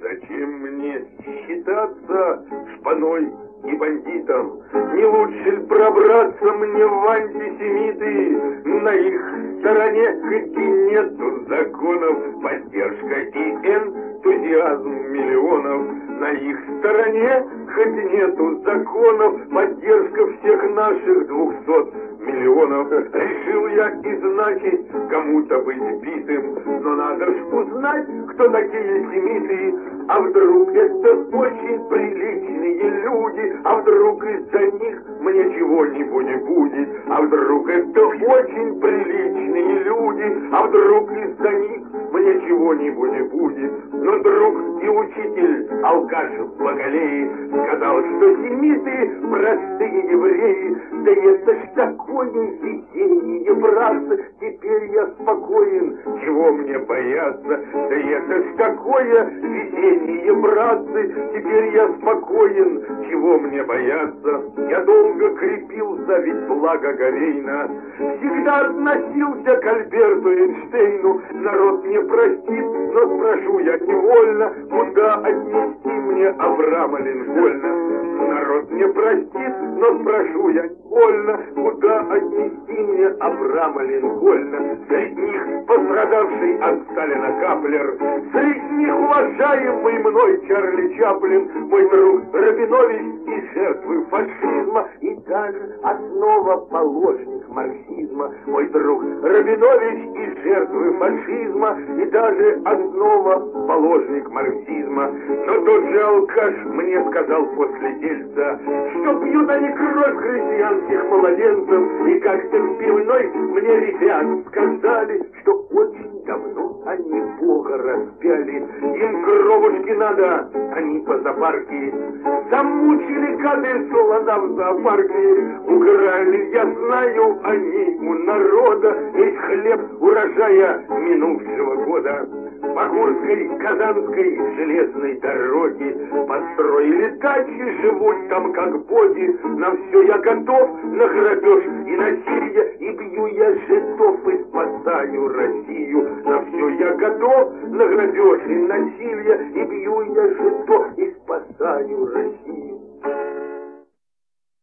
Зачем мне считаться шпаной и бандитом? Не лучше ли пробраться мне в антисемиты? На их стороне хоть и нету законов, поддержка и энтузиазм миллионов. На их стороне хоть нету законов, поддержка всех наших 200 миллионов. Решил я и значит кому-то быть битым, но надо ж узнать, кто такие семиты. А вдруг это очень приличные люди, а вдруг из-за них мне чего-нибудь будет, а вдруг это очень приличные люди, а вдруг из-за них мне чего-нибудь будет. Но друг и учитель, алкаш Багалеи, сказал, что семиты простые евреи. Да это ж такое везение, братцы, теперь я спокоен, чего мне бояться? Да это ж такое везение, братцы, теперь я спокоен, чего мне бояться? Я долго крепился, ведь благо Говейна, всегда относился к Альберту Эйнштейну. Народ не простит, но спрошу я невольно, куда отнести мне Авраама Линкольна? Народ не простит, но спрошу я невольно, куда отнести мне Авраама Линкольна? Среди них пострадавший от Сталина Каплер, среди них уважаемый мной Чарли Чаплин, мой друг Рабинович и жертвы фашизма, и даже основоположник марксизма. Мой друг Рабинович и жертвы фашизма, и даже основоположник марксизма. Но тот же алкаш мне сказал после дельца, что пьют они кровь христианских младенцев, и как-то в пивной мне ребят сказали, что очень давно они Бога распяли. Им кровушки надо, они по зоопарке замучили гады слона в зоопарке. Украли, я знаю, они у народа весь хлеб урожая минувшего года. По Курской, Казанской железной дороге построили дачи, живут там как боги. На все я готов, на грабеж и насилие, и бью я жидов и спасаю Россию. На все я готов, на грабеж и насилие, и бью я жидов и спасаю Россию.